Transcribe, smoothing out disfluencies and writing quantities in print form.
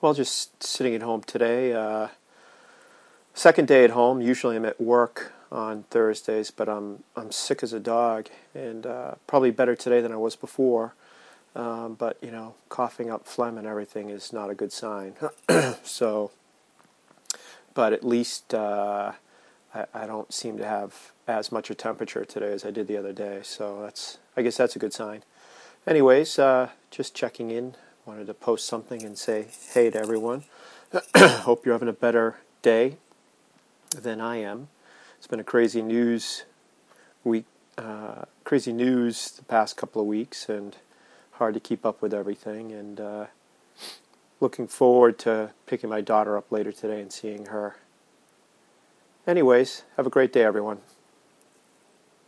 Well, just sitting at home today. Second day at home. Usually I'm at work on Thursdays, but I'm sick as a dog, and probably better today than I was before. But coughing up phlegm and everything is not a good sign. So, but at least I don't seem to have as much a temperature today as I did the other day. So I guess that's a good sign. Anyways, just checking in. Wanted to post something and say hey to everyone. Hope you're having a better day than I am. It's been a crazy news week, crazy news the past couple of weeks, and hard to keep up with everything. And looking forward to picking my daughter up later today and seeing her. Anyways, have a great day, everyone.